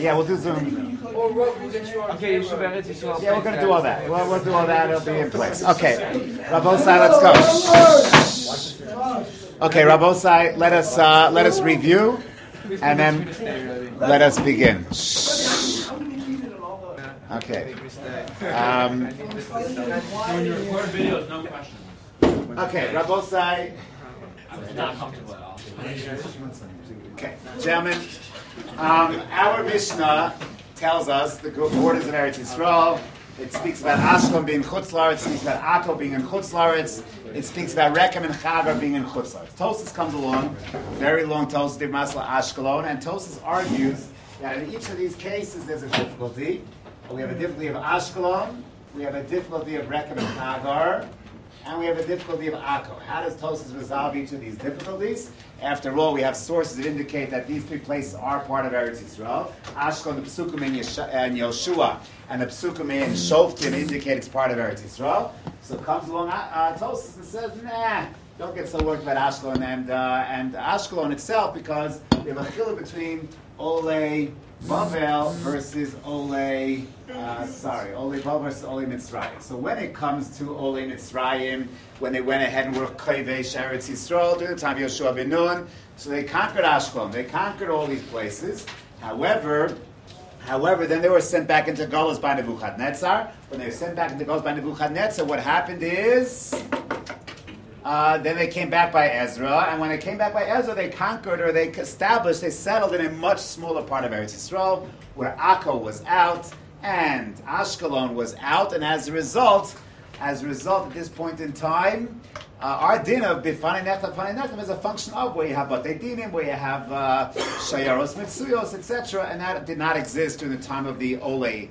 Yeah, we'll do Zoom. Okay, you should be Yeah, we're going to do all that. We'll do all that. It'll be in place. Okay. Rabbosai, let's go. Okay, Rabbosai, let us review, and then let us begin. Okay. When you record videos, no questions. Okay, Rabbosai. I'm not comfortable at all. Okay, gentlemen, our Mishnah tells us the borders of Eretz Yisrael. It speaks about Ashkelon being Chutz La'aretz. It speaks about Akko being in Chutz La'aretz. It speaks about Rechem and Chagar being in Chutz La'aretz. Tosfos comes along, very long Tosfos, Div Masla Ashkelon, and Tosfos argues that in each of these cases there's a difficulty. We have a difficulty of Ashkelon, we have a difficulty of Rechem and Chagar, and we have a difficulty of Akko. How does Tosfos resolve each of these difficulties? After all, we have sources that indicate that these three places are part of Eretz Yisrael. Ashkelon, the Psukim in Yoshua, and the Psukim in Shoftim indicate it's part of Eretz Yisrael. So comes along Tosfos and says, nah, don't get so worried about Ashkelon and Ashkelon itself, because we have a chiluk between Olei Bavel versus Olei Bavel versus Olei Mitzrayim. So when it comes to Olei Mitzrayim, when they went ahead and were Kovesh Eretz Yisrael during the time of Yoshua ben Nun, so they conquered Ashkelon, they conquered all these places. However, then they were sent back into Galus by Nebuchadnezzar. When they were sent back into Galus by Nebuchadnezzar, what happened is then they came back by Ezra, and when they came back by Ezra, they conquered, or they established, they settled in a much smaller part of Eretz Yisrael, where Akko was out, and Ashkelon was out, and as a result, at this point in time, our din of Bifani Nechem is a function of where you have Batei Dinim, where you have Shayaros Mitsuyos, etc., and that did not exist during the time of the Olei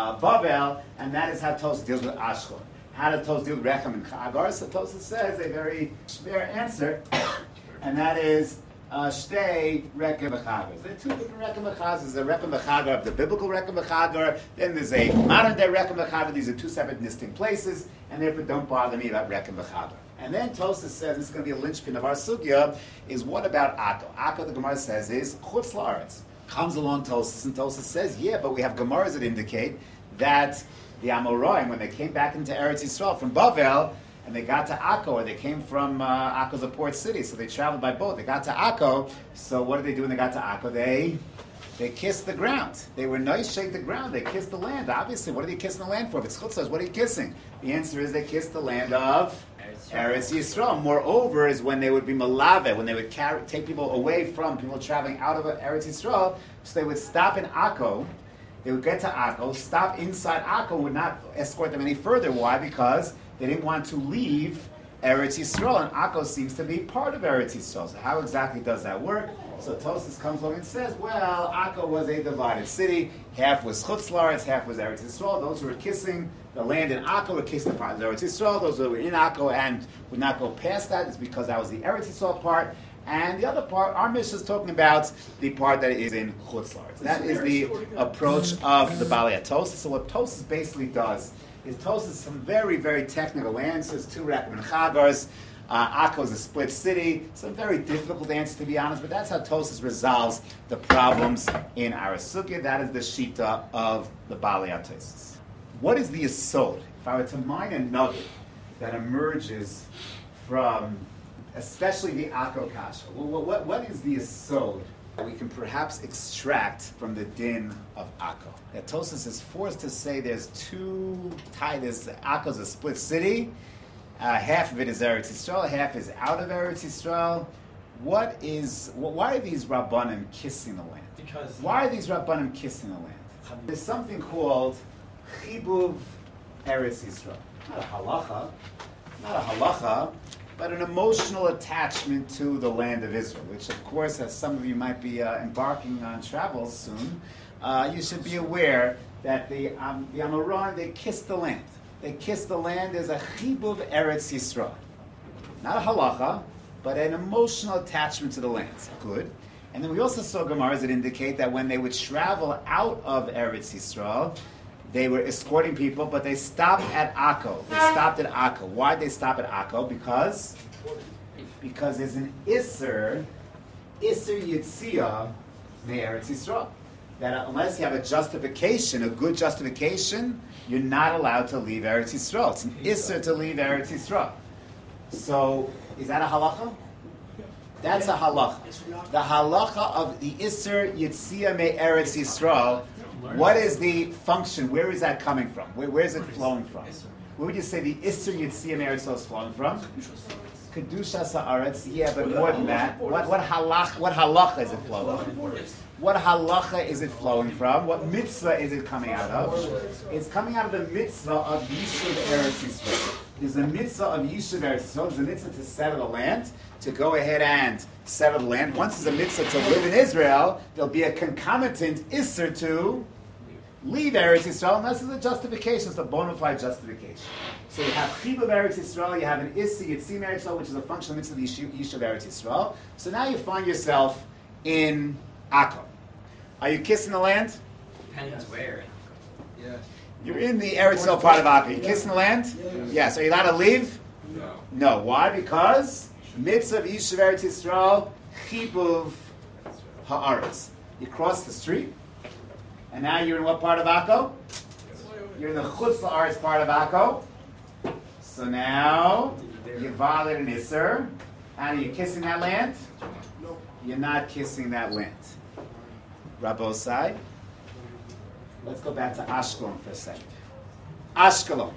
Babel, and that is how Tosfos deals with Ashkelon. How does Tosfos deal with Rechem and Chagar? So Tosfos says a very fair answer, and that is Shtei Rechem v'Chagar. There are two different Rechem v'Chagar. There's a Rechem v'Chagar of the biblical Rechem v'Chagar. Then there's a modern day Rechem v'Chagar. These are two separate distinct places, and therefore don't bother me about Rechem v'Chagar. And then Tosfos says, this is going to be a linchpin of our sugya, is what about Akko? Akko, the Gemara says, is Chutz La'aretz. Comes along Tosfos, and Tosfos says, yeah, but we have Gemaras that indicate that the Amoraim, when they came back into Eretz Yisrael from Bavel, and they got to Akko, or they came from Akko's a port city, so they traveled by boat. They got to Akko, so what did they do when they got to Akko? They kissed the ground. They were nice, shake the ground. They kissed the land. Obviously, what are they kissing the land for? If it's chutzos, what are you kissing? The answer is they kissed the land of Eretz Yisrael. Moreover, is when they would be malave, when they would take people away from people traveling out of Eretz Yisrael, so they would stop in Akko. They would get to Akko, stop inside Akko, would not escort them any further. Why? Because they didn't want to leave Eretz Yisrael, and Akko seems to be part of Eretz Yisrael. So how exactly does that work? So Tosfos comes along and says, well, Akko was a divided city. Half was Chutz La'aretz, half was Eretz Yisrael. Those who were kissing the land in Akko were kissing the part of Eretz Yisrael. Those who were in Akko and would not go past that is because that was the Eretz Yisrael part. And the other part, our Mishnah is talking about the part that is in Chutz La'aretz. That is the approach of the Balei Tosfos. So what Tosfos basically does is Tosfos some very, very technical answers to Rechem and Chagars. Akko is a split city. Some very difficult answers, to be honest, but that's how Tosfos resolves the problems in our sugya. That is the shita of the Balei Tosfos. What is the yesod? If I were to mine a nugget that emerges from especially the Akko Kasha, what is the yesod that we can perhaps extract from the din of Akko? That Tosfos is forced to say there's two titles. Akko is a split city. Half of it is Eretz Yisrael, half is out of Eretz Yisrael. Why are these Rabbanim kissing the land? Why are these Rabbanim kissing the land? There's something called Chibuv Eretz Yisrael. Not a halacha, but an emotional attachment to the land of Israel, which of course, as some of you might be embarking on travels soon, you should be aware that the Amoraim, they kiss the land. They kiss the land as a chibuv Eretz Yisrael. Not a halacha, but an emotional attachment to the land. Good. And then we also saw Gemaras that indicate that when they would travel out of Eretz Yisrael, they were escorting people, but they stopped at Akko. Why did they stop at Akko? Because there's an Isser Yitzia Eretz Yisrael. that unless you have a justification, a good justification, you're not allowed to leave Eretz Yisrael. It's an isser to leave Eretz Yisrael. So, is that a halacha? That's a halacha. The halacha of the isser Yitzia me Eretz Yisrael. What is the function? Where is that coming from? Where is it flowing from? Where would you say the isser Yitzia me Eretz Yisrael is flowing from? Kedushas haaretz. Yeah, but more than that. What halacha is it flowing from? What halacha is it flowing from? What mitzvah is it coming out of? It's coming out of the mitzvah of Yishuv Eretz Yisrael. There's a mitzvah of Yishuv Eretz Yisrael. There's a mitzvah to settle the land, to go ahead and settle the land. Once there's a mitzvah to live in Israel, there'll be a concomitant isser to leave Eretz Yisrael, and this is a justification. It's a bona fide justification. So you have Chib of Eretz Yisrael, you have an Issi, Yitzim Eretz Yisrael, which is a function of mitzvah of Yishuv Eretz Yisrael. So now you find yourself in Akko. Are you kissing the land? Depends where. Yes. You're in the Eretz Yisrael part of Akko. You kissing the land? Yes. Are you allowed to leave? No. No. Why? Because mitzvah of Yishuv Eretz Yisrael, Chibuv Haaretz. You cross the street, and now you're in what part of Akko? You're in the Chutz La'aretz part of Akko. So now you violate an Isser, and are you kissing that land? No. You're not kissing that land. Rabosai. Let's go back to Ashkelon for a second. Ashkelon.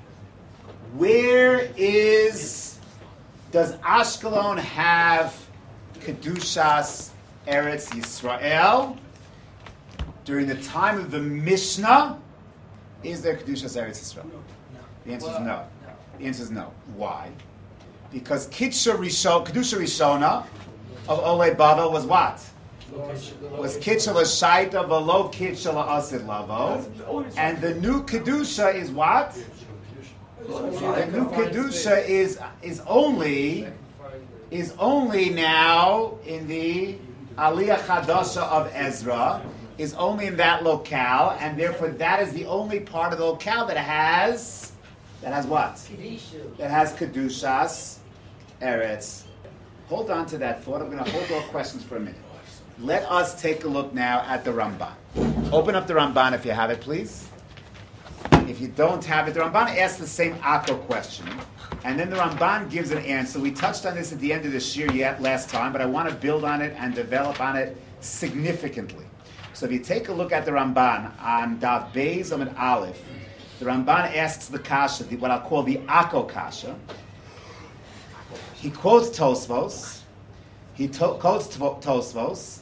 Does Ashkelon have Kedushas Eretz Yisrael? During the time of the Mishnah, is there Kedushas Eretz Yisrael? No. The answer is no. The answer is no. Why? Because Kedusha Rishona of Olei Bavel was what? Was Kitcha L'Shaita V'lo Kitcha L'Asid Lavo. And the new Kedusha is what? The new Kedusha is only now in the Aliyah Chadasha of Ezra, is only in that locale, and therefore that is the only part of the locale that has what? That has Kedushas Eretz. Hold on to that thought. I'm going to hold all questions for a minute. Let us take a look now at the Ramban. Open up the Ramban if you have it, please. If you don't have it, the Ramban asks the same Akko question, and then the Ramban gives an answer. We touched on this at the end of the shir last time, but I want to build on it and develop on it significantly. So if you take a look at the Ramban on Daf Beis Amud Aleph, the Ramban asks the kasha, what I'll call the Akko kasha. He quotes Tosfos. Quotes Tosfos.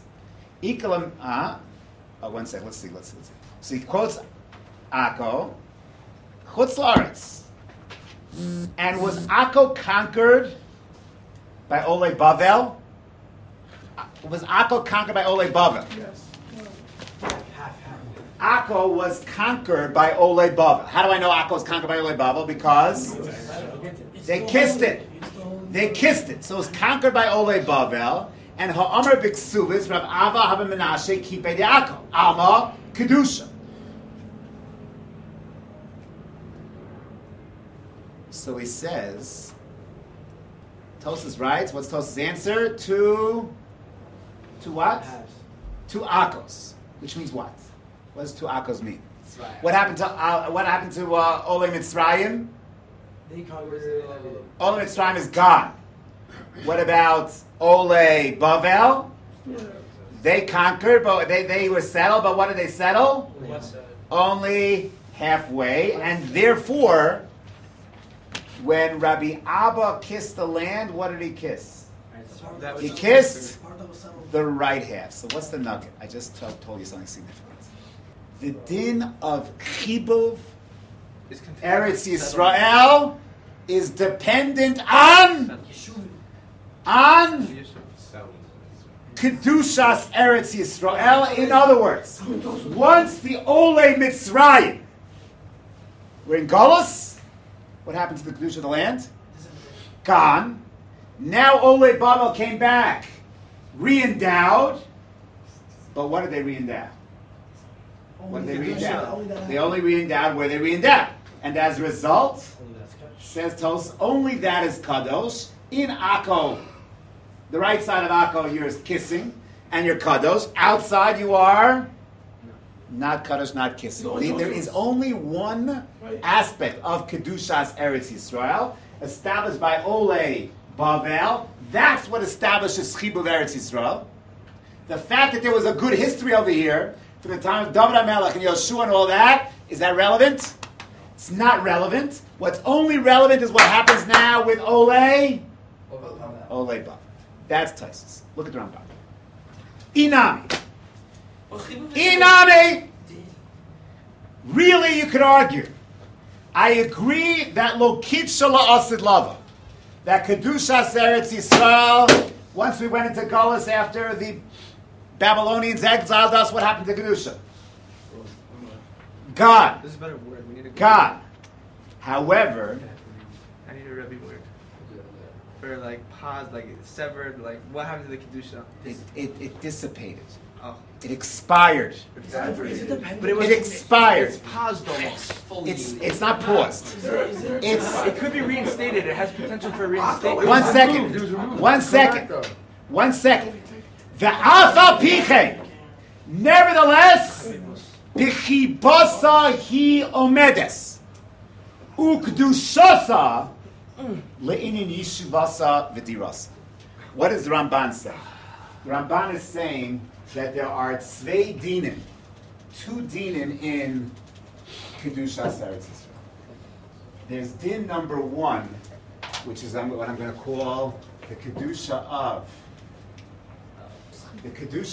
One second. Let's see. So he quotes Akko. Chutz La'aretz. And was Akko conquered by Olei Bavel? Was Akko conquered by Olei Bavel? Yes. Akko was conquered by Olei Bavel. How do I know Akko was conquered by Olei Bavel? Because they kissed it. So it was conquered by Olei Bavel. And Ha'amar B'Ksubis, Rav Ava Haba Menashe, Kipei de Akko. Alma Kedusha. So he says, Tosas writes, what's Tosas' answer? To what? To Akos. Which means what? What does two Akos mean? What happened to Olei Mitzrayim? Olei Mitzrayim is gone. What about Olei Bavel? They conquered, but they were settled. But what did they settle? Only halfway, and therefore, when Rabbi Abba kissed the land, what did he kiss? He kissed the right half. So what's the nugget? I just told you something significant. The din of Chibuv Eretz Yisrael is dependent on Kedushas Eretz Yisrael. In other words, once the Olei Mitzrayim were in Golus, what happened to the Kedusha of the land? Gone. Now Olei Bavel came back, re-endowed. But what did they re-endow? What did they re-endow? They only re-endowed where they re-endowed. And as a result, says Tos, only that is Kadosh. In Akko, the right side of Akko, you're kissing, and you're Kadosh. Outside, you are not Kaddish, not kissing. There is only one aspect of Kedushas Eretz Yisrael established by Olei Bavel. That's what establishes Chibuv Eretz Yisrael. The fact that there was a good history over here from the time of David HaMelech and Yoshua and all that, is that relevant? It's not relevant. What's only relevant is what happens now with Olei Bavel. That's Taisus. Look at the Rambam. Inami. Really, you could argue. I agree that Lokit Shala Asid Lava, that Kedushas Eretz Yisrael, once we went into Golis after the Babylonians exiled us, what happened to Kedusha? God. This is a better word. We need a God. However, I need a Rebbe word. For like pause, like severed, like what happened to the Kedusha? it dissipated. Oh. It expired. But It expired. It's paused almost. It's not paused. It could be reinstated. It has potential for reinstatement. One second. One second. The Alpha Piche. Nevertheless, Pichibasa hi omedes. Ukdushasa le'inin yishuvasa v'dirasa. What does the Ramban say? The Ramban is saying that there are tzvei dinim, two dinim in Kedushas Eretz Yisrael. There's din number one, which is what I'm going to call the Kedusha of. We're going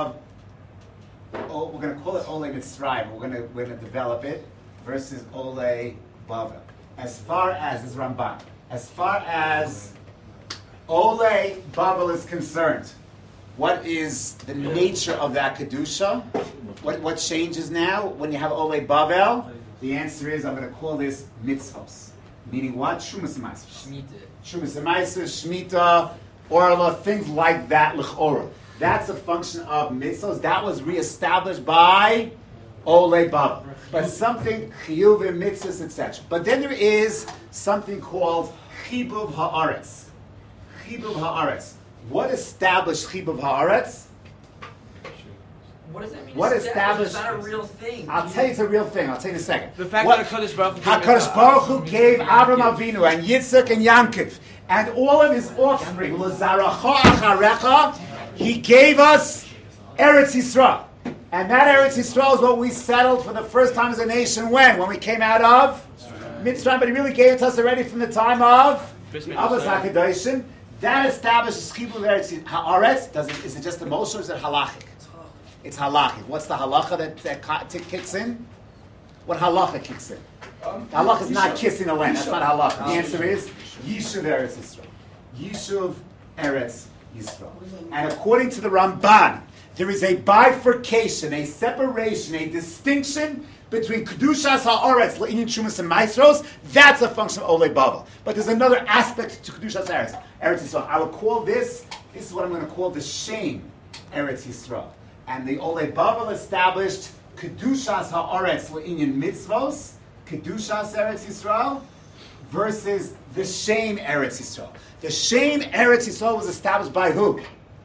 to call it Olei Mitzrayim. We're going to develop it versus Olei Bavel. As far as this Ramban, as far as Olei Bavel is concerned, what is the nature of that Kedusha? What changes now when you have Olei Bavel? The answer is, I'm going to call this mitzvos. Meaning what? Shumas Maisvos. Shumas Maisvos, Shemitah, Orla, things like that, L'chora. That's a function of mitzvos. That was reestablished by Olei Bavel. But something, chiyuv and mitzvahs, etc. But then there is something called chibuv haaretz. Chibuv haaretz. What established chibuv haaretz? What does that mean? What established? It's not a real thing. I'll tell you it's a real thing. I'll tell you in a second. The fact that HaKadosh Baruch Hu HaKadosh Baruch Hu gave Avram Avinu and Yitzchak and Yankov and all of his offspring, L'zaracha acharecha, he gave us Eretz Yisrael. And that Eretz Yisrael is what we settled for the first time as a nation when? When we came out of Mitzrayim. But he really gave it to us already from the time of Abbas HaKadoshim. That establishes Chibur Eretz Haaretz. Is it just emotional or is it halachic? It's halachic. What's the halacha that kicks in? What halacha kicks in? The halacha is not kissing a land. That's not halacha. The answer is Yishuv Eretz Yisrael. Yishuv Eretz Yisrael. And according to the Ramban, there is a bifurcation, a separation, a distinction between Kedushas Haaretz, Le'inyan Shumas and Maestros. That's a function of Olei Bavel. But there's another aspect to Kedushas Eretz Yisrael. I will call this is what I'm going to call the shame Eretz Yisrael. And the Olei Bavel established Kedushas Haaretz Le'inyan Mitzvos, Kedushas Eretz Yisrael, versus the shame Eretz Yisrael. The shame Eretz Yisrael was established by who?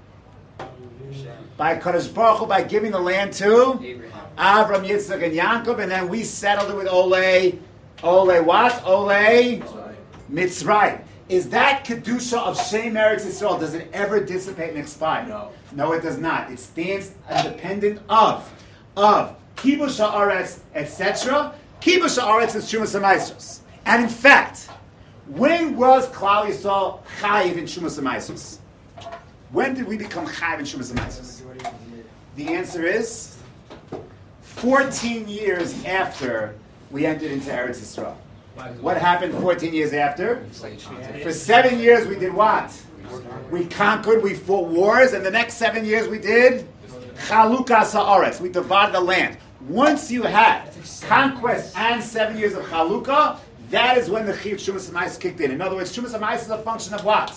By Kadosh Baruch Hu, by giving the land to Avram, Yitzchak, and Yankov, and then we settled it with Olei what? Olei Mitzrayim. Is that Kedusha of Shem Eretz Yisrael, does it ever dissipate and expire? No, it does not. It stands independent of Kibush Haaretz, etc. Kibush Haaretz is Shumas HaMaisros. And in fact, when was Klal Yisrael chayiv in Shumas HaMaisros? When did we become chayiv in Shumas HaMaisros? The answer is 14 years after we entered into Eretz Yisrael. What happened 14 years after? For 7 years we did what? We conquered, we fought wars, and the next 7 years we did Chalukas Haaretz. We divided the land. Once you had conquest and 7 years of Chalukah, that is when the Chiyuv Shumas HaMaisros kicked in. In other words, Shumas HaMaisros is a function of what?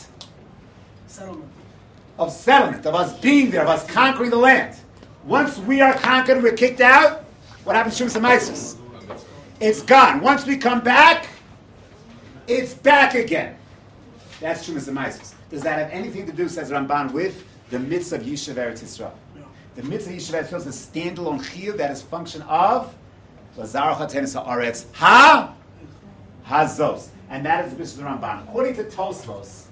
Of settlement, of us being there, of us conquering the land. Once we are conquered, we're kicked out, what happens to Shumas HaMaisros? It's gone. Once we come back, it's back again. That's Shumas HaMaisros. Does that have anything to do, says Ramban, with the midst of Yishuv Eretz Yisrael? The mitzvah Yishuv Eretz Yisrael is a standalone chiyuv that is function of Lazar Chatenis Haaretz Hazos. And that is the Mishnah Ramban. According to Tosfos,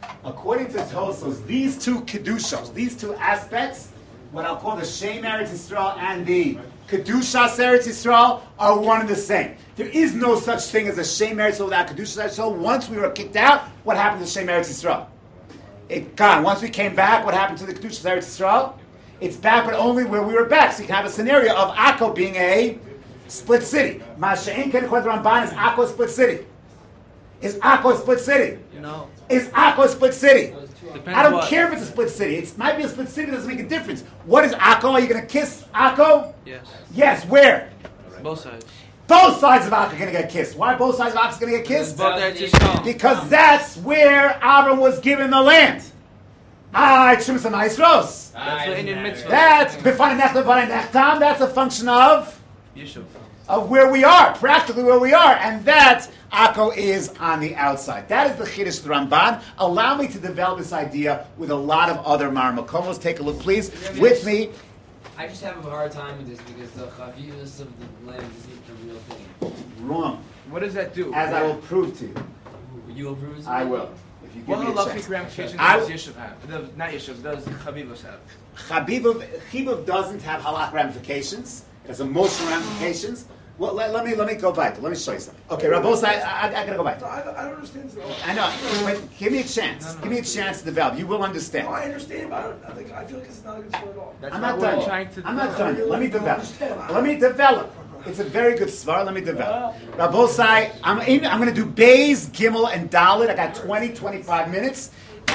these two kedushos, these two aspects, what I'll call the Shem Eretz Yisrael and the Kedushas Eretz Yisrael, are one and the same. There is no such thing as a Shem Eretz Yisrael without Kedushas Eretz Yisrael. Once we were kicked out, what happened to Shem Eretz Yisrael? It gone. Once we came back, what happened to the Kedushas Eretz Yisrael? It's back, but only where we were back. So you can have a scenario of Akko being a split city. Masha'in Ken Kwed Ramban is Akko split city. Is Akko a split city? No. Is Akko a split city? Depends I don't what. care if it's a split city. It might be a split city. It doesn't make a difference. What is Akko? Are you going to kiss Akko? Yes. Yes. Where? Both sides. Both sides of Akko are going to get kissed. Why both sides of Akko are going to get kissed? Both Eretz Yisrael. Because that's where Avram was given the land. It's Shumas HaMaisros. That's the Indian mitzvah. That's B'fanei Nech Levanei Nechtam. That's a function of Yishuv. where we are, practically where we are, and that Akko is on the outside. That is the Chiddush of the Ramban. Allow me to develop this idea with a lot of other Marmakomos. Take a look, please, with me. I just have a hard time with this because the chavivus of the land isn't the real thing. Wrong, What does that do? as I will prove to you. You approve of I will, if you give What me a halachic chance. ramifications I- does Yishuv have? Not Yishuv, does Chavivos have? Chibuv doesn't have halach ramifications. It has emotional ramifications. Well, let me go back. Let me show you something. Okay, Rabos, I gotta go back. No, I don't understand this at all. I know. Wait, give me a chance. Give me a chance to develop. You will understand. No, I understand, but I feel like it's not a good story at all. That's I'm what not we're done. trying to I'm not do. done. Let me don't develop. understand. Let me develop. It's a very good svar. Let me develop. Rabosai, I'm going to do Bays, Gimel, and Dalit. I got 25 minutes.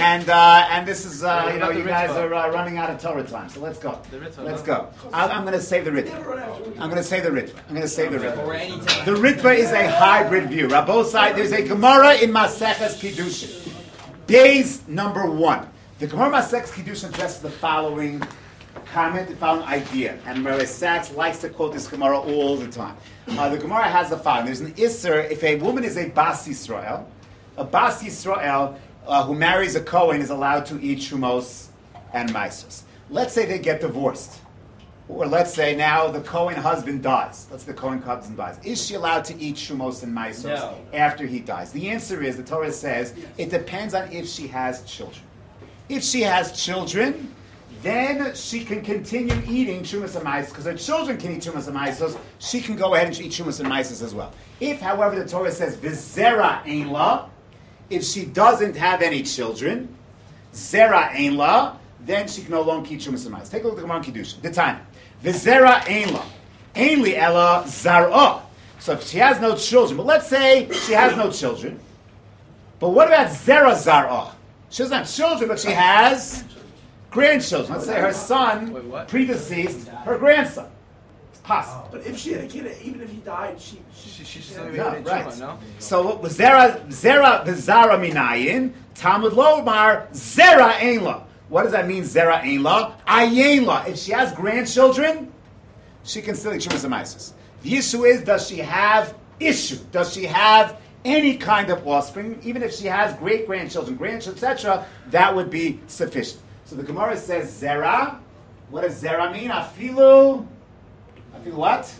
And this is, about the you guys Ritva? are running out of Torah time. So let's go. The Ritva, Let's no? go. I'm going to save the Ritva. Never run out. I'm going to save the Ritva. I'm going to save the Or Ritva. any time. The Ritva is a hybrid view. Rabosai, there's a Gemara in Maseches Kiddushin. Days number 1. The Gemara Maseches Kiddushin addresses the following comment, the following idea. And Rabbi Sachs likes to quote this Gemara all the time. The Gemara has the following. There's an Isser, if a woman is a Bas Yisrael, a Bas Yisrael who marries a Kohen is allowed to eat Shumos and Maisos. Let's say they get divorced. Or let's say now the Kohen husband dies. Let's say the Kohen husband dies. Is she allowed to eat Shumos and Maisos No. after he dies? The answer is, the Torah says, it depends on if she has children. If she has children, then she can continue eating Shumas and Maisos, because her children can eat Shumas and Maisos, she can go ahead and eat Shumas and Maisos as well. If, however, the Torah says, V'zera ein la, if she doesn't have any children, Zera ein la, then she can no longer eat Shumas and Maisos. Take a look at the Gemara in Kiddushin. The time. V'zera ein la. Ein li ela zar'ah. So if she has no children, but let's say she has no children, but what about Zera zar'ah? She doesn't have children, but she has grandchildren. Let's say her son Wait, what? predeceased her grandson. It's possible. But if she had a kid, even if he died, she's She's still No, gonna be right. Tshuva, no? So what was Zera v'zara minayin? Talmud Lomar Zera ein la. What does that mean? Zera ein la, ayin la. If she has grandchildren, she can still eat Shumas and Maisos. The issue is, does she have issue? Does she have any kind of offspring? Even if she has great grandchildren, grandchildren, etc., that would be sufficient. So the Gemara says Zera. What does Zera mean? Afilu what?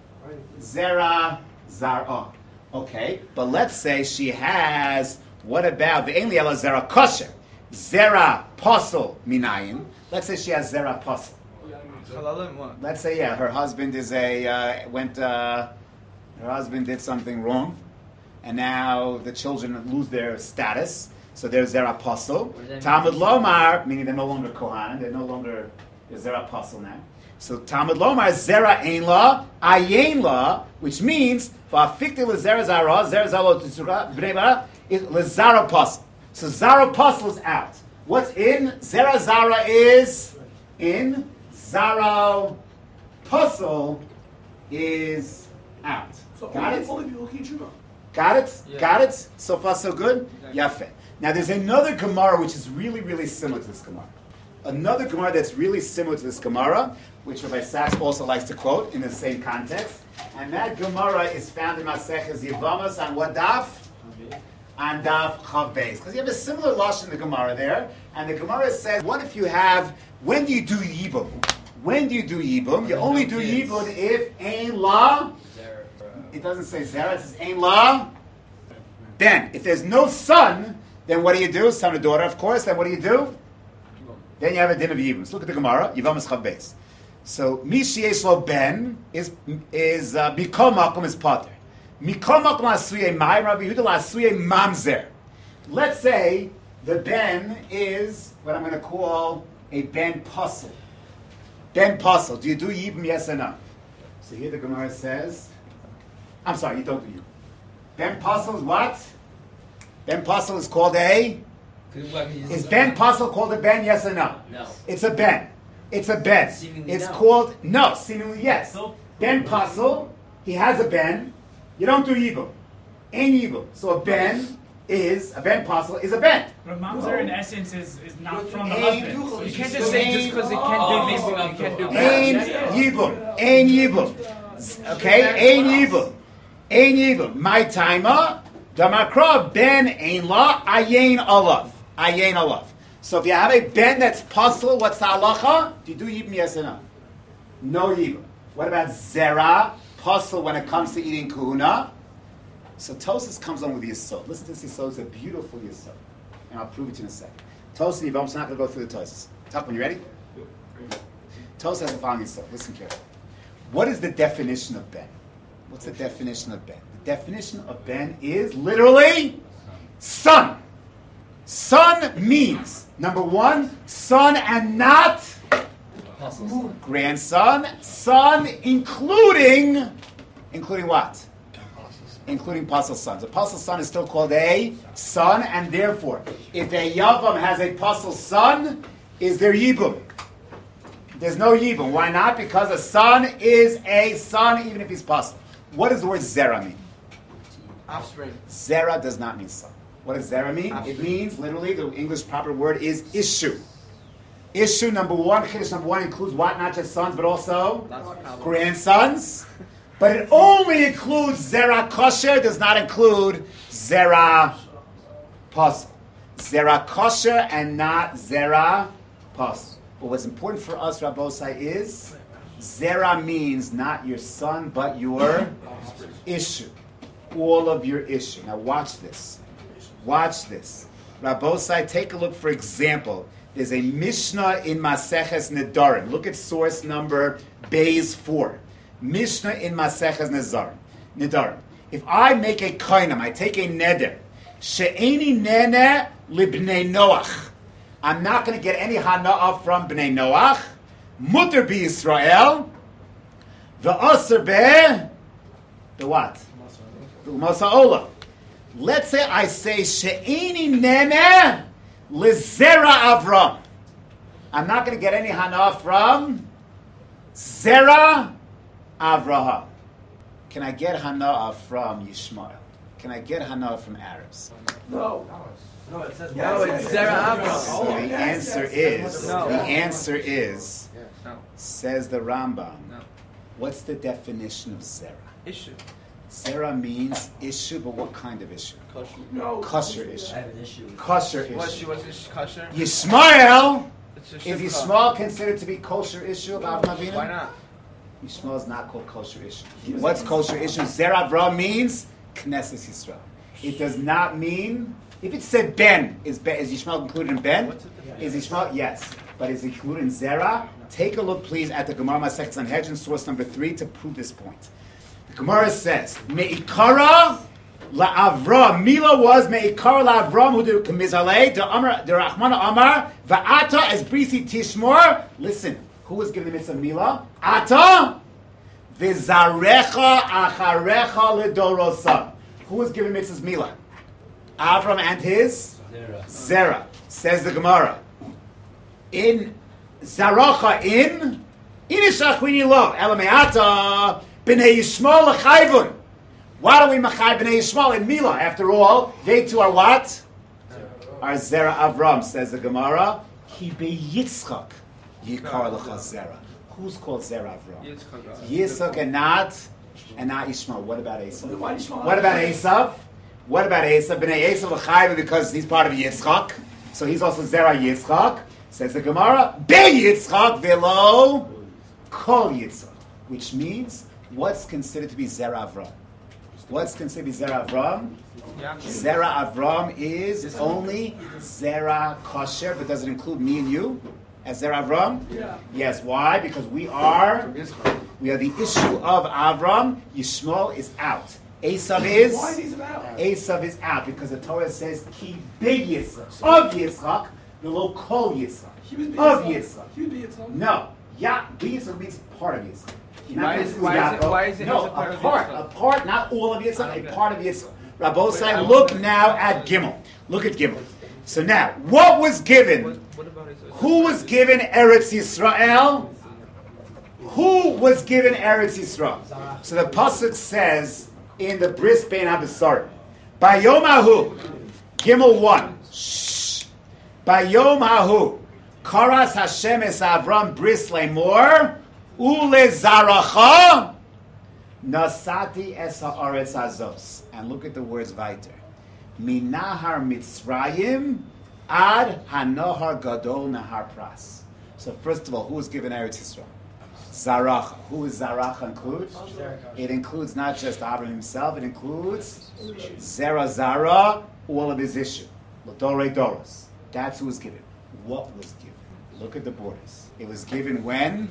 Zera Zar'ah. Okay, but let's say she has, what about the Ein Li'ela Zera Kosher? Zera Posel Minayin. Let's say she has Zera Posel. Halalim, what? Let's say, her husband is her husband did something wrong, and now the children lose their status, so they're Zera Posel. Talmud Lomar, meaning they're no longer Kohanim, they're no longer Zera Posel now. So Talmud Lomar Zera Ein La, Ayin La, which means Va'afikti LeZera Zara, Zera Zalo Tzura, Bnei Bara, is LeZara Posel. So Zara Posel is out. What's in? Zera Zara is in. Zara Posel is out. So Got it? only people keep Truma. Got it? Yeah. Got it? So far, so good? Yafeh. Now, there's another Gemara which is really, really similar to this Gemara. Another Gemara that's really similar to this Gemara, which Rabbi Sachs also likes to quote in the same context. And that Gemara is found in Maseches Yevamos on what daf? On daf Chav Beis. Because you have a similar lush in the Gemara there. And the Gemara says, what if you have, when do you do Yibum? When do you do Yibum? You only do Yibum if Ein La. It doesn't say Zera, it says Ein La. Then, if there's no son, then what do? Son or daughter, of course. Then what do? Then you have a din of Yibum. So look at the Gemara. Yivam is Chav Beis. So Mishi Yeshlo Ben is Mikol Makom is Pater. Mikol Makom Asuye Mai Rabbi Yehuda Asuye Mamzer. Let's say the Ben is what I'm going to call a Ben Puzzle. Ben Puzzle. Do you do Yibum, yes or no? So here the Gemara says, I'm sorry, you don't do Yibum. Ben Puzzle is what? Ben Puzzle is called a? Is Ben Puzzle called a Ben, yes or no? No. It's a Ben. It's a Ben. Seemingly It's no. called, no, seemingly yes. Ben Puzzle, he has a Ben. You don't do Yibum. Ain't Yibum. So a Ben Puzzle is a Ben. But mamzer in essence is not from the Ain't husband. So You can't just say just because it can't do Yibum, you can't do Ain't bad. Yibum. Ain't Yibum. Okay? Ain't Yibum. Ain't Yibum. My timer, Damakra Ben Ein La, Ayin Alav. Ayin Alav. So if you have a Ben that's puzzle, what's the halacha? Do you do Yibum, yes or no? No Yibum. What about Zera? Puzzle when it comes to eating kahuna. So Tosas comes on with the Yisod. Listen to this Yisod. It's a beautiful Yisod. And I'll prove it to you in a second. Tosas and Yibam, so I'm not going to go through the Tosas. Tuckman, you ready? Tosas has the following Yisod. Listen carefully. What is the definition of Ben? What's the definition of Ben? The definition of Ben is literally son. Son means, number one, son and not grandson. Son including what? Including Pasul sons. A Pasul son is still called a son, and therefore, if a Yavam has a Pasul son, is there Yibum? There's no Yibum. Why not? Because a son is a son, even if he's Pasul. What does the word Zera mean? Offspring. Zera does not mean son. What does Zera mean? It means, literally, the English proper word is issue. Issue number one, Kiddush number one includes what? Not just sons, but also grandsons. But it only includes Zera kosher, does not include Zera pasul. Zera kosher and not Zera pasul. But what's important for us, Rabbosai, is Zera means not your son, but your issue. All of your issue. Now watch this. Watch this. Rabbosai, take a look, for example. There's a Mishnah in Maseches Nedarim. Look at source number Beis 4. Mishnah in Maseches Nedarim. If I make a kainam, I take a neder, she'eni nene libnei Noach. I'm not going to get any hana'ah from bnei Noach. Mutter bi Yisrael. The aser be the what? The masa'ola. Let's say I say she'eni nene lizera Avram. I'm not going to get any hana'ah from Zera Avraham. Can I get hana'ah from Yishmael? Can I get hana'ah from Arabs? No. No, it's Zera So Avram. the answer is, No. says the Rambam, No. what's the definition of Zera? Issue. Zera means issue, but what kind of issue? No. Kosher issue. I have an issue. Kosher What's issue. this kosher? Yishmael, It's just is shivcha. Yishmael considered to be kosher issue of Avram Avinu? Why not? Yishmael is not called kosher issue. What's kosher issue? Zera Avram means Knesset Yisrael. It does not mean, if it said Ben, is Yishmael included in Ben? Is Yishmael? Yes. But is it included in Zera? Take a look, please, at the Gemara Masechet Sanhedrin, source number 3, to prove this point. The Gemara says, Me'ikara la'Avram. Mila was Me'ikara la'Avram, who do Kamizalei, the Rachmana Amar, Va'ata as Brisi Tishmor. Listen, who was given the mitzvah Mila? Ata, V'zarecha acharecha ledorosa. Who was given mitzvah Mila? Avram and his Zera. Says the Gemara. In Zaracha in Inishachwini lo Elameata b'nei Yishmael l'chayvun. Why do we machay b'nei Yishmael in Mila? After all, they too are what? Are Zera Avram, says the Gemara. Ki beYitzchak yikar l'cha Zera. Who's called Zera Avram? Yitzchak and not Yishmael. What about Esav? What about Esav? What about Esav? B'nei Esav l'chayvun because he's part of Yitzchak. So he's also Zera Yitzchak. Says the Gemara, Be Yitzchak velo Kol Yitzchak, which means what's considered to be Zera Avram. What's considered to be Zera Avram? Zera Avram is only Zera Kosher, but does it include me and you as Zera Avram? Yeah. Yes. Why? Because we are the issue of Avram. Yishmael is out. Esav is? Why is he about? Esav is out because the Torah says Ki big Yitzchak of Yitzchak, the low Kol Yitzchak He was of Yitzchak. Yitzchak. He would be Yitzchak. No, Yitzchak means part of Yitzchak. You're not Why gonna is- do why is it- Yaakov. why is it No, a part a of part, Yitzchak? a part, not all of Yitzchak, Okay. a part of Yitzchak. Rabbosai, I look want- now at Gimel. Look at Gimel. So now, what was given? What about his? Who was given Eretz Yisrael? Who was given Eretz Yisrael? So the pasuk says in the Bris Bein HaBesarim, Bayom Hahu, Gimel 1. Shh. Bayom Hahu, Karas Hashem es Avram Bris Lemor, Ule Zaracha, Nasati es haaretz azos. And look at the words weiter. Minahar Mitzrayim ad hanohar gadol nahar pras. So first of all, who was given Eretz Yisrael? Zaracha. Who is Zaracha include? It includes not just Abraham himself, it includes Zara, all of his issue. L'dorei doros. That's who was given. What was given? Look at the borders. It was given when?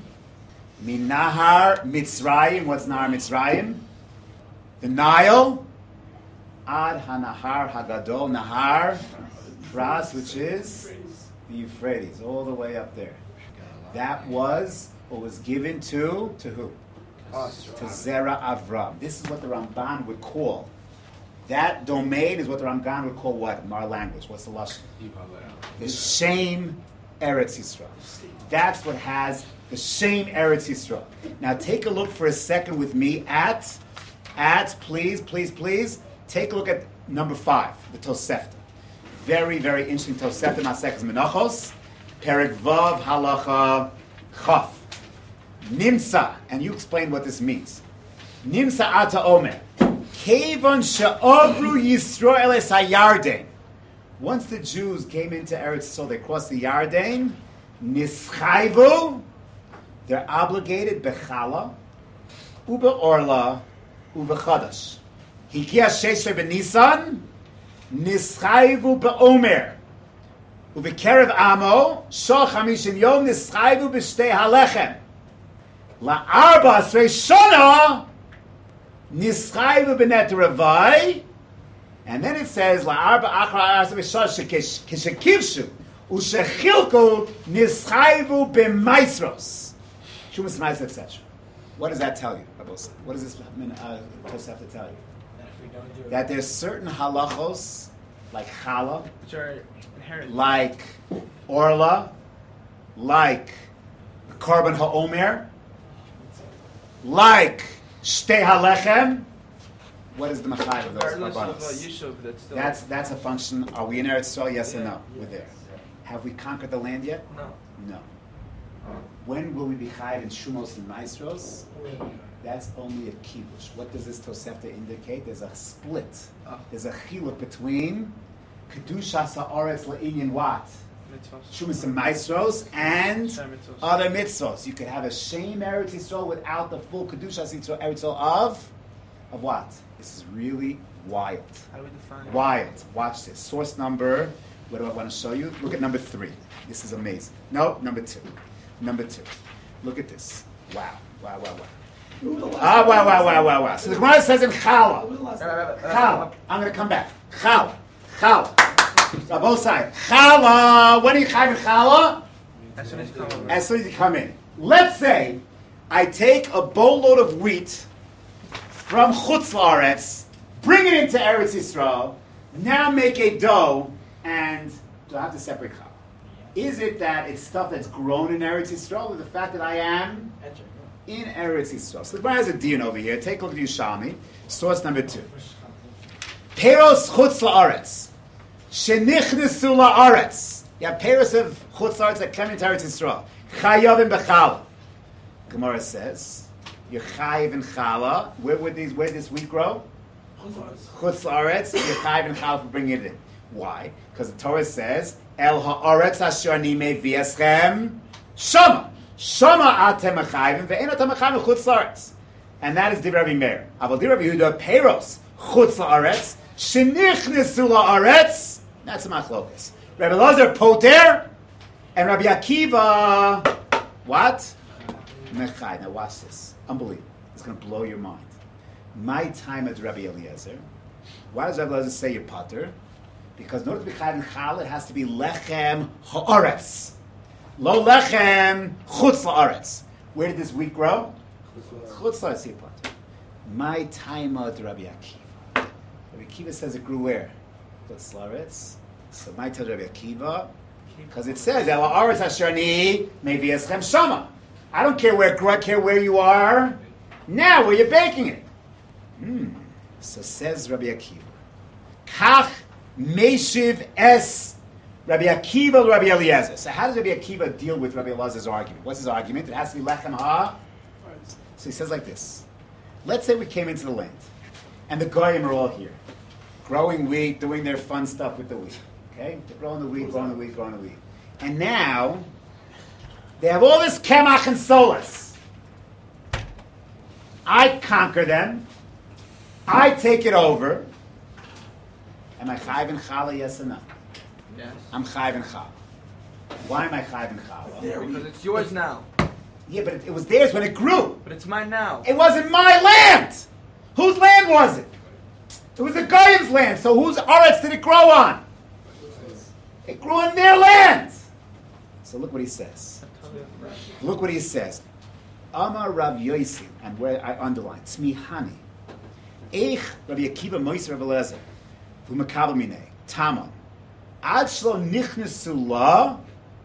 Minahar Mitzrayim. What's Nahar Mitzrayim? The Nile. Ad Hanahar Hagadol Nahar Pras, which is the Euphrates, all the way up there. That was what was given to who? To Zera Avram. This is what the Ramban would call. That domain is what the Ramban would call what in our language? What's the lashon? The Shem Eretz Yisrael. That's what has the Shem Eretz Yisrael. Now take a look for a second with me at please, take a look at number 5, the Tosefta. Very, very interesting Tosefta, Maseches Menachos, Perek Vav Halacha Chaf. Nimsa, and you explain what this means. Nimsa Ata Omer, Kevon She'avru Yisrael es HaYarden. Once the Jews came into Eretz Yisrael, they crossed the Yarden. Nischayvu, they're obligated bechala, uba orla, uba chadash. Hikia sheshe b'nisan, nischayvu be'omer. Ubekerev amo, shal chamishim yom nischayvu b'shtei halechem. La'arba asrei shana, nischayvu b'net revai. And then it says, La'arba achra asrei shana kishekivshu. Ushechilku nischayvu b'maisros. Shumas maisros, etc. What does that tell you, Rabosai? What does this Tosefta tell you? That there's certain halachos, like chala, Which are inherent. like orla, like korban ha'omer, like shtei halechem. What is the machayv of those Regardless of korbanos? Yishuv, that's still. That's a function. Are we in Eretz Yisrael? Yes or no? We're there. Have we conquered the land yet? No. No. When will we be chayiv in Shumos and Maestros? That's only a kibush. What does this Tosefta indicate? There's a split. There's a chiluk between kedushas haaretz la'inyan what? Mitzvahs. Shumos and Maestros and Shar mitzvos. other mitzvos. You could have a Shem Eretz Yisrael without the full kedushas Eretz Yisrael of what? This is really wild. How do we define? Wild. Watch this. Source number. What do I want to show you? Look at number 3. This is amazing. No, number 2. Number 2. Look at this. Wow. Wow. Wow. So the Gemara says in Chala. Chala. I'm going to come back. Chala. Both sides. Chala. When are you coming in Chala? As soon as you come over. As soon as you come in. Let's say I take a boatload of wheat from Chutz La'aretz, bring it into Eretz Yisrael, now make a dough, and do I have to separate challah? Is it that it's stuff that's grown in Eretz Yisrael, or the fact that I am in Eretz Yisrael? So the Gemara has a din over here. Take a look at Yerushalmi, source number 2. Peros Chutz La'aretz, shenichnesu la'aretz. You have peros of Chutz La'aretz that come into Eretz Yisrael. Chayavim b'chala. Gemara says, you're chayiv in chala. Where did this wheat grow? Chutz La'aretz. You're chayiv in chala for bringing it in. Why? Because the Torah says, El ha'aretz asher ani mevi eschem shama. Shama atem mechayvim ve'en atem mechayvim chutz la'aretz. And that is Divrei Rabbi Meir. Aval Divrei Rabbi Yehuda Peiros chutz la'aretz shenichnesu la'aretz. That's a machlokas. Rabbi Elazar poter and Rabbi Akiva what? Mechay. Now watch this. Unbelievable. It's going to blow your mind. My time at Rabbi Eliezer. Why does Rabbi Eliezer say you're poter? Because in order to be chayv in chal, it has to be lechem ha'aretz. Lo lechem chutz la'aretz. Where did this wheat grow? Chutz la'aretz, you're poter. My time at Rabbi Akiva. Rabbi Akiva says it grew where? Chutz la'aretz. So my time at Rabbi Akiva, because it says El ha'aretz asher ani mevi eschem shama. I don't care where it grew, I care where you are now, where you're baking it. So says Rabbi Akiva. Kach Meshiv es Rabbi Akiva Rabbi Eliezer. So how does Rabbi Akiva deal with Rabbi Eliezer's argument? What's his argument? It has to be lechem ha. So he says like this. Let's say we came into the land, and the goyim are all here, growing wheat, doing their fun stuff with the wheat. Okay? They're growing the wheat, growing the wheat, growing the wheat. And now, they have all this kemach and solas. I conquer them. I take it over. Am I chayv in chala, yes or no? Yes. I'm chayv in chala. Why am I chayv in chala? Because it's yours now. Yeah, but it was theirs when it grew. But it's mine now. It wasn't my land. Whose land was it? It was the Goyim's land. So whose aretz did it grow on? It grew on their land. So look what he says. Look what he says. Amar Rav Yosi, and where I underline, Tzmihani. Eich Rabbi Akiva Mois Rav Eliezer, V'makabel minei, Tamon. Ad shlo nichnesu la,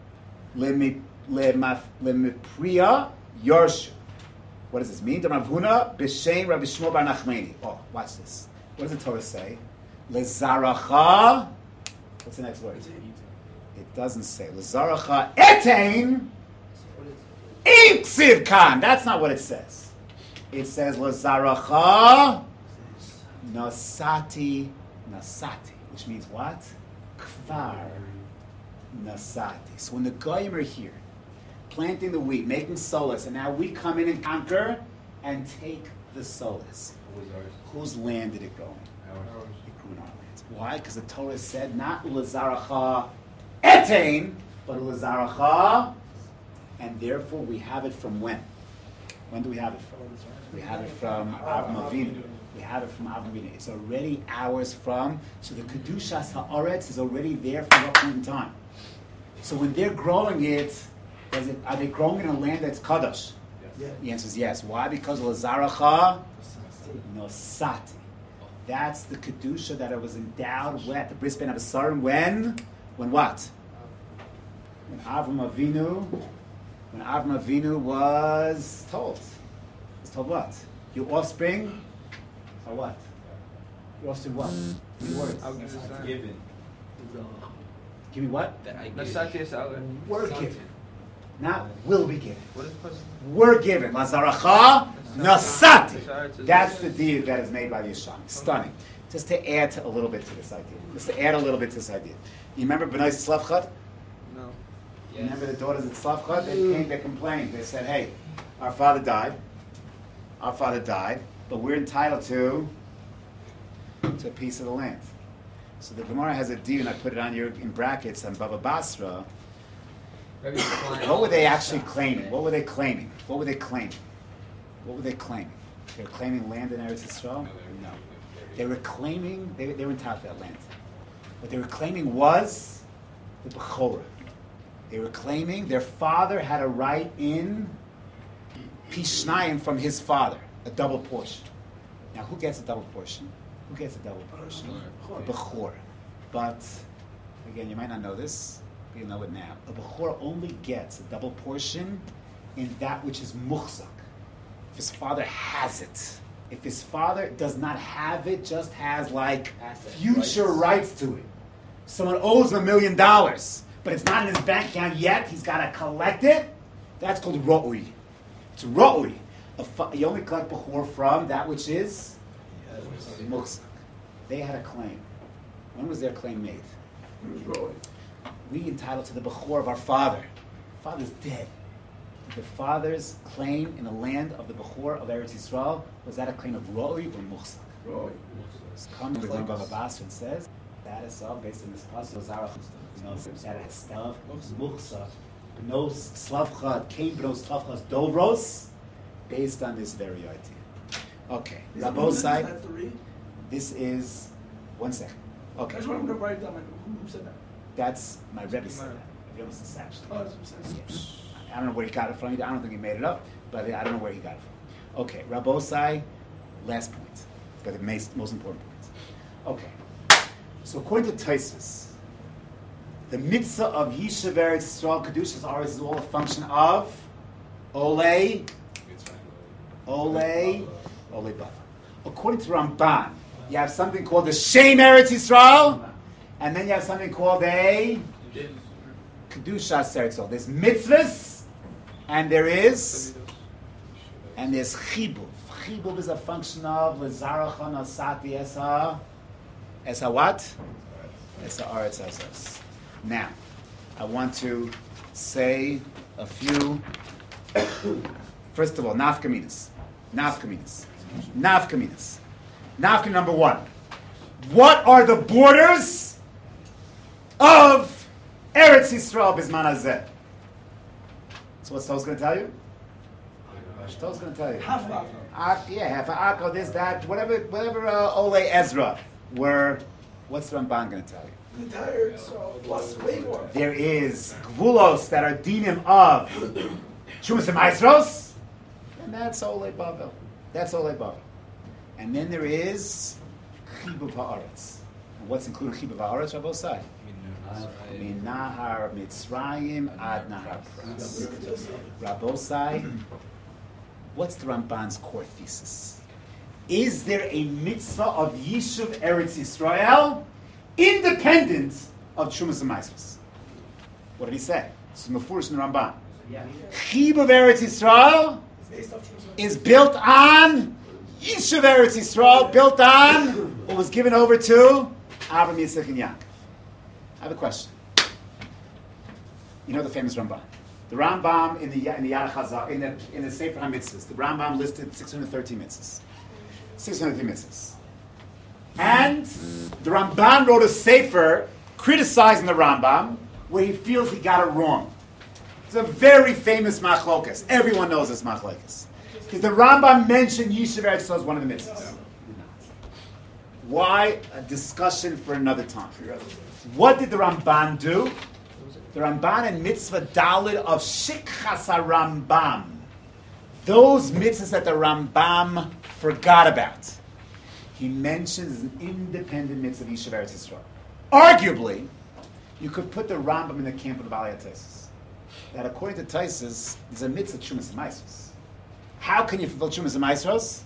lemipria yorshu. What does this mean? Rav Huna b'shem Rabbi Shmuel bar Nachmani. Oh, watch this. What does the Torah say? Lezaracha. What's the next word? It doesn't say. Lezaracha etain iksiv kan. That's not what it says. It says Lezaracha nasati, which means what? Kvar nasati. So when the goyim are here, planting the wheat, making solas, and now we come in and conquer and take the solas. Whose land did it grow in? It grew in our land. Why? Because the Torah said not Ulazaracha etain, but Ulazaracha, and therefore we have it from when? When do we have it from? We have it from Avram Avinu. We have it from Avram Avinu. It's already ours from, so the Kedushas Ha'aretz is already there from that point in time. So when they're growing it, are they growing in a land that's Kadosh? Yes. The answer is yes. Why? Because Lazaracha Nosati. That's the Kedusha that it was endowed with, the Bris Ben Abasarim, when what? When Avram Avinu was told. Was told what? Your offspring are what? Your offspring what? Three words. I'll give you that. Given. Give me what? Nasati is out. We're given. Not will be given. What is the question? We're given. Lazaracha Nasati. That's the deed that is made by the Yisham. Stunning. Just to add a little bit to this idea. You remember B'nai Slavchad? No. Yes. Remember the daughters at Slavchad? They complained. They said, hey, our father died, but we're entitled to a piece of the land. So the Gemara has a deed, and I put it on your in brackets on Baba Basra. What were they actually claiming? What were they claiming? They were claiming land in Eretz Yisrael? No. They were claiming, they were entitled to that land. What they were claiming was the Bechorah. They were claiming their father had a right in Pishnayim from his father, a double portion. Now, who gets a double portion? The Bechor. But, again, you might not know this, but you know it now. A Bechor only gets a double portion in that which is muchzak. If his father has it. If his father does not have it, just has like future rights to it. Someone owes him $1 million, but it's not in his bank account yet, he's got to collect it. That's called ro'ui. It's ro'ui. You only collect Bechor from that which is muchzak. They had a claim. When was their claim made? We entitled to the Bechor of our father. Father's dead. the father's claim in the land of the Bechor of Eretz Yisrael, was that a claim of Ro'i or Muchsak? Roy. Comes the Rambam of Basra and says, that is all based on this pasuk, Zarach, that is Stav, Muchsak, Bnos Slavcha, Kain Bnos Slavcha's Dovros, based on this very idea. Okay, Rabosai, That's the read. this is, one second. Okay, That's what I'm going to write down. Like, who said that? that's my Rebbe said that. Rebbe was actually. Oh, that's what I'm saying. I don't know where he got it from. I don't think he made it up, but I don't know where he got it from. Okay, Rabosai, last point, but the most important point. Okay, so according to Tosfos, the mitzvah of Yishuv Eretz Yisrael Kedushas Aretz is all a function of Ole Bava. According to Ramban, you have something called the Shem Eretz Yisrael, and then you have something called a Kedushas Eretz Yisrael. There's mitzvahs, and there's chibuv. Chibuv is a function of lezarachon asati esa what? Esa aretz azos. Now, I want to say a few. First of all, nafkaminas. Nafkaminas. Nafka number one. What are the borders of Eretz Yisrael Bizman Hazeh? So what's To's going to tell you? To's going to tell you. Half of Half a Akko, this, that, whatever Ole Ezra were. What's the Ramban going to tell you? the entire, so plus way more. There is Gvulos that are dinim of Shumas and Maestros, and that's Ole Bavel. That's Ole Bavel. And then there is Chibuv Haaretz. And what's included in Chibuv Haaretz, Rabbi Osai? Min Nahar Mitzrayim ad Nahar Pras. Rabbi Osai, what's the Ramban's core thesis? Is there a mitzvah of Yishuv Eretz Yisrael independent of Shumas and Maestros? What did he say? This is Mefurish in the Ramban. Chibuv Eretz Yisrael is built on Yishuv Eretz Yisrael, built on what was given over to Avraham, Yitzchak, and Yaakov. I have a question. You know the famous Rambam. The Rambam in the Yad Chazal, in the Sefer HaMitzvahs, the Rambam listed 613 mitzvahs. 613 mitzvahs. And the Ramban wrote a Sefer criticizing the Rambam where he feels he got it wrong. It's a very famous machlokas. Everyone knows this machlokas. Because the Rambam mentioned Yishuv Eretz Yisrael as one of the mitzvahs. Why? A discussion for another time. What did the Ramban do? The Ramban in Mitzvah Dalid of Shikchas HaRambam. Those mitzvahs that the Rambam forgot about. He mentions an independent mitzvah of Yishuv Eretz Yisrael. Arguably, you could put the Rambam in the camp of the Balei HaTosfos. That according to Tosfos, there's a mitzvah Shumas and Maestros. How can you fulfill Shumas and Maestros?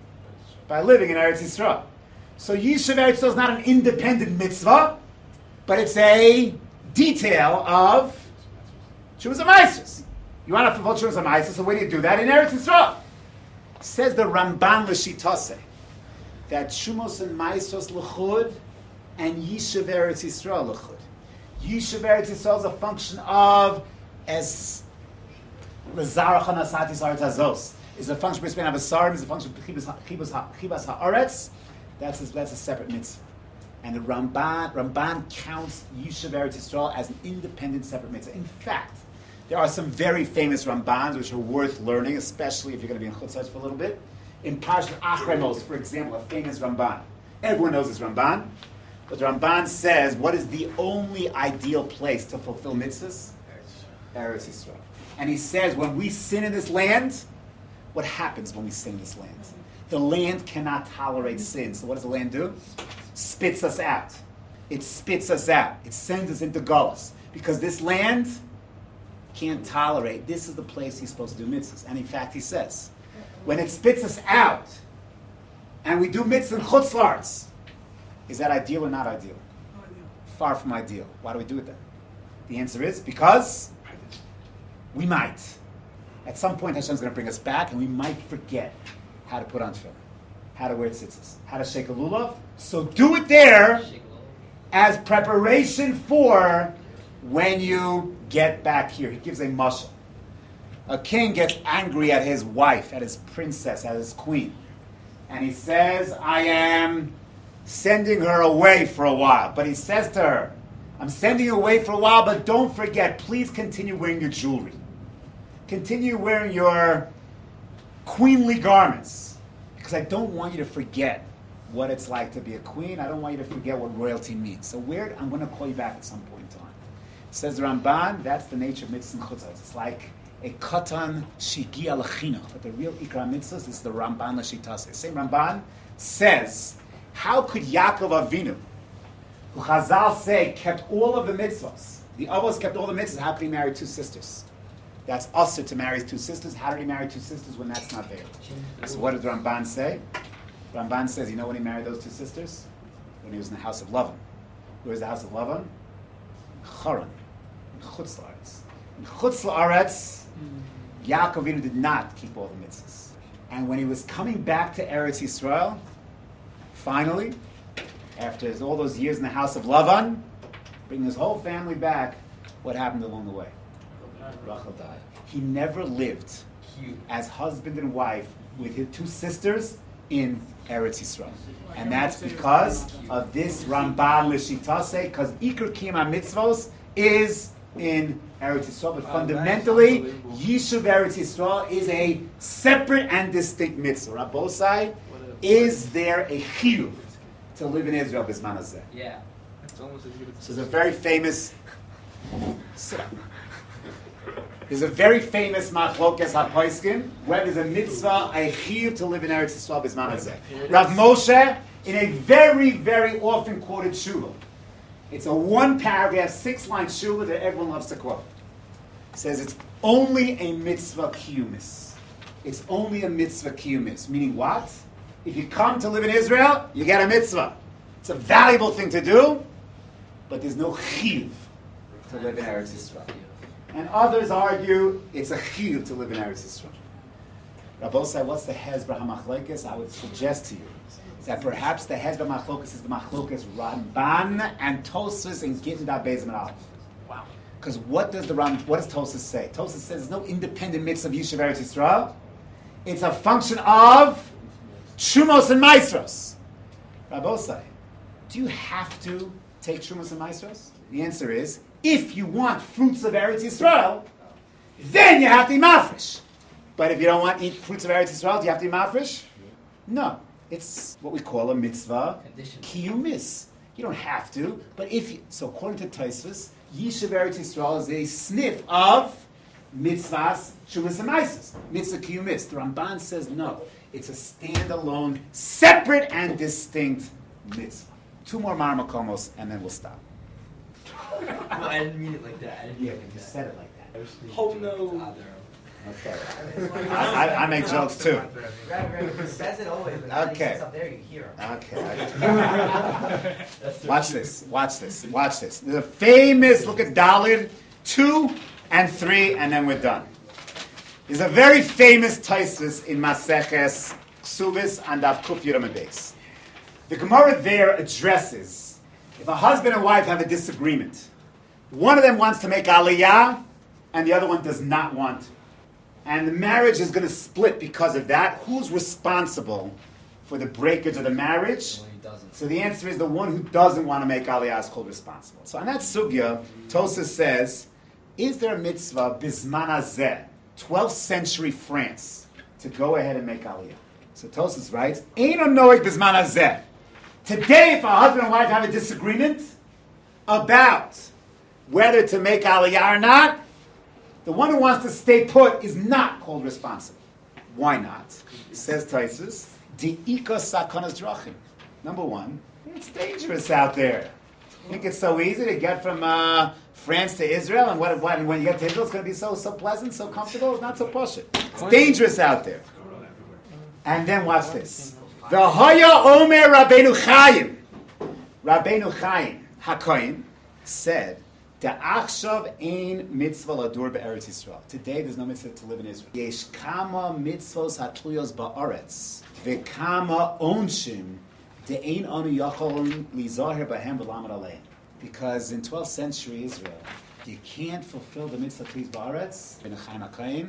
By living in Eretz Yisrael. So Yishuv Eretz Yisrael is not an independent mitzvah, but it's a detail of Shumas and Maestros. You want to fulfill Shumas and Maestros, so where do you do that? In Eretz Yisrael. Says the Ramban L'Shitase that Shumos and Maestros l'chud and Yishuv Eretz Yisrael l'chud. Yishuv Eretz Yisrael is a function of as L'zarach HaNasati Saretz Hazos. Is a function of B'Spein Abasarim, is a function of Chibas Ha'aretz. That's a separate mitzvah. And the Ramban counts Yishuv Eretz Yisrael as an independent separate mitzvah. In fact, there are some very famous Rambans which are worth learning, especially if you're going to be in Chutz La'aretz for a little bit. In Parshat Achremos, for example, a famous Ramban. Everyone knows this Ramban. But the Ramban says, what is the only ideal place to fulfill mitzvahs? Eretz Yisrael. And he says, when we sin in this land, what happens when we sin in this land? The land cannot tolerate sin. So what does the land do? Spits us out. It spits us out. It sends us into Gullus. Because this land can't tolerate. This is the place he's supposed to do mitzvahs. And in fact, he says, when it spits us out, and we do mitzvahs in Chutz La'aretz, is that ideal or not ideal? Far from ideal. Why do we do it then? The answer is because we might. At some point, Hashem's going to bring us back, and we might forget how to put on tefillin, how to wear tzitzis, how to shake a lulav. So do it there as preparation for when you get back here. He gives a mashal. A king gets angry at his wife, at his princess, at his queen. And he says, I am sending her away for a while. But he says to her, I'm sending you away for a while, but don't forget, please continue wearing your jewelry. Continue wearing your queenly garments. Because I don't want you to forget what it's like to be a queen. I don't want you to forget what royalty means. So I'm going to call you back at some point in time. Says the Ramban, that's the nature of mitzvah and chutzah. It's like a katan shigia l'chinuch. But the real ikra mitzvahs is the Ramban l'shitase. The same Ramban says, how could Yaakov Avinu, who Chazal say kept all of the mitzvahs, the Avos kept all the mitzvahs, how could he marry two sisters? That's usher to marry two sisters. How did he marry two sisters when that's not there? So what did the Ramban say? Ramban says, you know when he married those two sisters? When he was in the house of Lavan. Where's the house of Lavan? Charan. In Chutz La'aretz. In Chutz La'aretz, Yaakov Avinu did not keep all the mitzvahs. And when he was coming back to Eretz Yisrael, finally, after all those years in the house of Lavan, bringing his whole family back, what happened along the way? Rachel died. He never lived as husband and wife with his two sisters in Eretz Yisrael. And that's because of this Ramban L'Shitase, because Iker Kiyam HaMitzvos is in Eretz Yisrael. But fundamentally, Yishuv Eretz Yisrael is a separate and distinct mitzvah. Rabbosai, is there a chiyuv to live in Israel Bisman Hazeh? Yeah. It's almost as good as... So there's a very famous... There's a very famous machlokes hapoiskim where there's a mitzvah, a chiyuv to live in Eretz Yisrael Bisman Hazeh. Rav Moshe, in a very, very often quoted shuvah, it's a one-paragraph, 6-line shuvah that everyone loves to quote. It says it's only a mitzvah kiyumis. It's only a mitzvah kiyumis. Meaning what? If you come to live in Israel, you get a mitzvah. It's a valuable thing to do, but there's no chiyuv to live in Eretz Yisrael. And others argue it's a chiyuv to live in Eretz Yisrael. Rabbosai, what's the hezbah hamachlokes? I would suggest to you that perhaps the hezbah machlokes is the machlokes Ramban and Tosfos in Gittin Daf Beis Amud Aleph. Wow. Because what does Tosfos say? Tosfos says there's no independent mitzvah of Yishuv Eretz Yisrael. It's a function of Shumos and Maasros. Rabbosai, do you have to take Shumos and Maasros? The answer is, if you want fruits of Eretz Yisrael, then you have to eat mafresh. But if you don't want to eat fruits of Eretz Yisrael, do you have to eat mafresh? No. It's what we call a mitzvah kiyumis. You don't have to, but so according to Tosfos, Yishuv Eretz Yisrael is a sniff of mitzvahs, shuvas and maisos, mitzvah kiyumis. The Ramban says no. It's a standalone, separate and distinct mitzvah. 2 more marmakomos, and then we'll stop. No, I didn't mean it like that. Yeah, but you said it like that. Oh no. Okay. I make jokes too. He says it always, but now that he Okay. sits up there, you hear him. Okay. Watch this. There's a famous, look at Dalid 2 and 3, and then we're done. There's a very famous Tosfos in Maseches Ksubis and Daf Kuf Yud Amud Beis. The Gemara there addresses if a husband and wife have a disagreement. One of them wants to make aliyah, and the other one does not want. And the marriage is going to split because of that. Who's responsible for the breakage of the marriage? Well, he doesn't. So the answer is the one who doesn't want to make aliyah is called responsible. So on that sugya, Tosfos says, is there a mitzvah bisman hazeh, 12th century France, to go ahead and make aliyah? So Tosfos writes, Ein noeg bisman hazeh. Today, if a husband and wife have a disagreement about whether to make aliyah or not, the one who wants to stay put is not called responsible. Why not? Says Tosfos, Di'ika sakanas drachim. Number one, it's dangerous out there. You think it's so easy to get from France to Israel, and when you get to Israel, it's going to be so pleasant, so comfortable? It's not so posh. It's dangerous out there. And then watch this. V'haya omer Rabbeinu Chaim. Rabbeinu Chaim HaKohen said, Da'achshav ein mitzvah ladur be'eretz Yisrael. Today there's no mitzvah to live in Israel. Yesh kama mitzvos hatluyos ba'aretz v'kama onshim de'ein anu yacholin lizaher b'hem v'lamad alein. Because in 12th century Israel, you can't fulfill the mitzvah tluyos ba'aretz. Rabbeinu Chaim HaKohen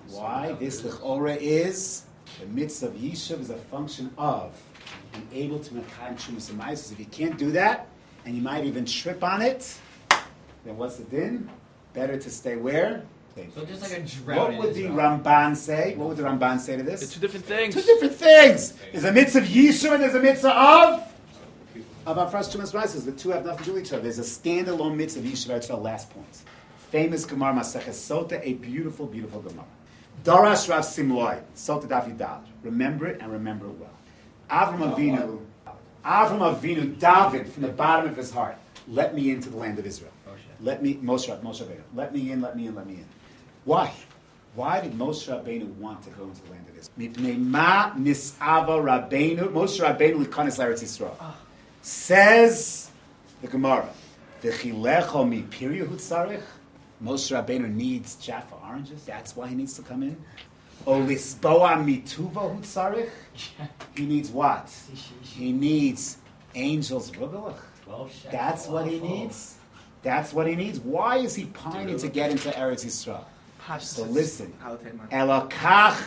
Why? This l'chora is the mitzvah of Yishuv is a function of being able to make Chumas and Maisos. If you can't do that, and you might even trip on it, then what's the din? Better to stay where? So just like a drought. What would the Ramban say? What would the Ramban say to this? It's two different things. Two different things. There's a mitzvah of Yishuv and there's a mitzvah of our first Chumas Maisos. The two have nothing to do with each other. There's a standalone mitzvah of Yishuv. That's the last point. Famous Gemara Maseches Sota, a beautiful, beautiful Gemara. Darash Rav Simloi, Sota Daf Yudal. Remember it and remember it well. Avram Avinu, David, from the bottom of his heart, let me into the land of Israel. Let me, Moshe Rabbeinu, let me in. Why? Why did Moshe Rabbeinu want to go into the land of Israel? Mipnei ma nis'ava Rabbeinu, Moshe Rabbeinu l'kanes l'Eretz Yisrael. Says the Gemara, v'chilecho mi piryu hutzarich. Moshe Rabbeinu needs Jaffa oranges. That's why he needs to come in. O lisboa mituva hutzarich. He needs what? He needs angels rugelach. That's what he needs. That's what he needs. Why is he pining to get into Eretz Yisrael? So listen. Elakach.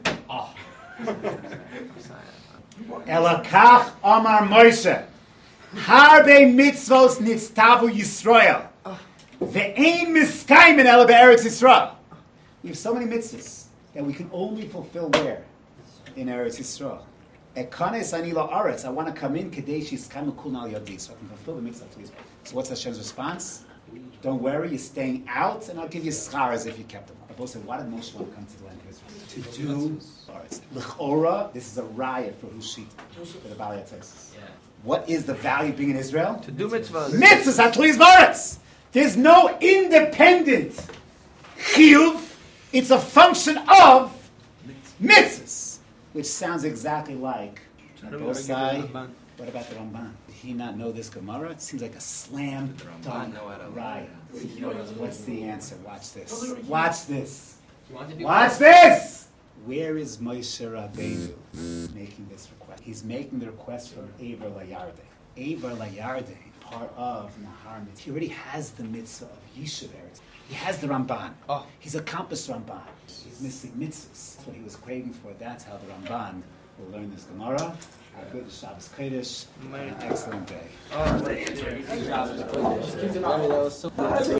Elakach Amar Moshe. Harbe mitzvos nitztavu Yisrael. Ve'ein miskayim in ela be'eretz Yisrael. We have so many mitzvahs that we can only fulfill where? In Eretz Yisrael. Ekanes ani la'aretz. I want to come in kadesh yiskayim kul al yadi, so I can fulfill the mitzvah, please. So what's Hashem's response? Don't worry, you're staying out, and I'll give you schar as if you kept them. Rabbi said, why did Moshe want to come to the land of Israel? To do aretz. L'chora, this is a riot for Hushit, for the Baalei Texas. Yeah. What is the value of being in Israel? To do mitzvahs. Mitzvahs atluis varetz. There's no independent chiyuv. It's a function of mitzvahs, which sounds exactly like Bosai. What about the Ramban? Did he not know this Gemara? It seems like a slam dunk riot. What's the answer? Watch this. Watch this. Watch this! Where is Moshe Rabbeinu making this request? He's making the request from Eiver LaYarden. Eiver LaYarden, part of Nahar Mitzvah. He already has the mitzvah of Yishuv Eretz. He has the Ramban. He's accomplished Ramban. He's missing mitzvahs. That's what he was craving for. That's how the Ramban will learn this Gemara. A good Shabbos Kodesh. An excellent day. Oh,